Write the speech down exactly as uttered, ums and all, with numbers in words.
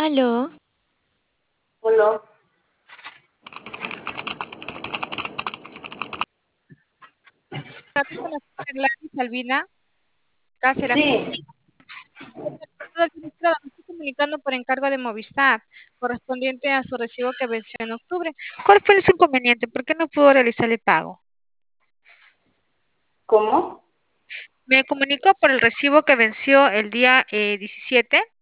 Aló, Hola. Tardes con la señora Gladys Albina Cáceres. Sí, Administrada, me estoy comunicando por encargo de Movistar, correspondiente a su recibo que venció en octubre. ¿Cuál fue su inconveniente? ¿Por qué no pudo realizar el pago? ¿cómo? Me comunicó por el recibo que venció el día eh, diecisiete